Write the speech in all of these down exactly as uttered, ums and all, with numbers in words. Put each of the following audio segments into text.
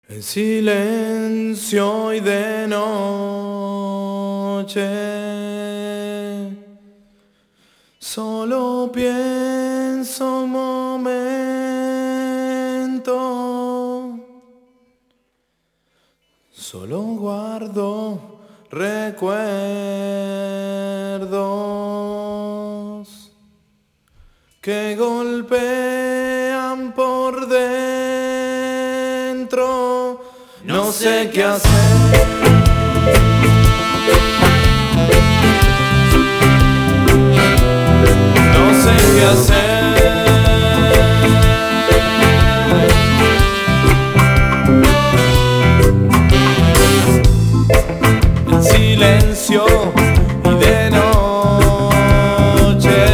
En silencio y de noche, solo pienso un momento, solo guardo recuerdos que golpean por dentro. No sé qué hacer. No sé qué hacer. En silencio y de noche,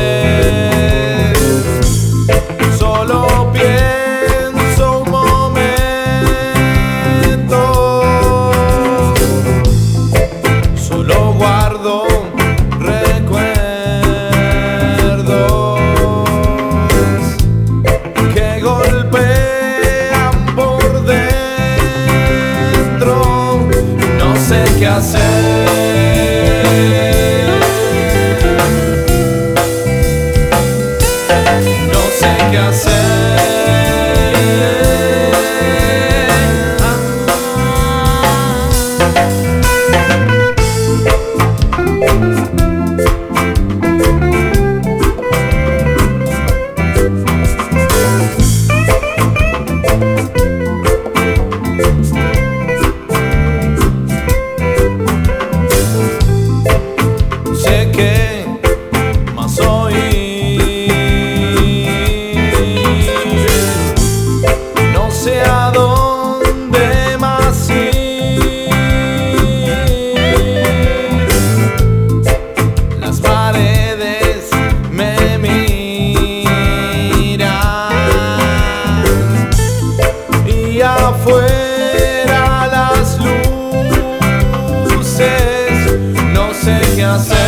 solo pienso un momento, solo guardo recuerdos que golpean por dentro. No sé qué hacer. No sé qué hacer. Sé que más hoy no sé a dónde más ir. Las paredes me miran y afuera las luces. No sé qué hacer.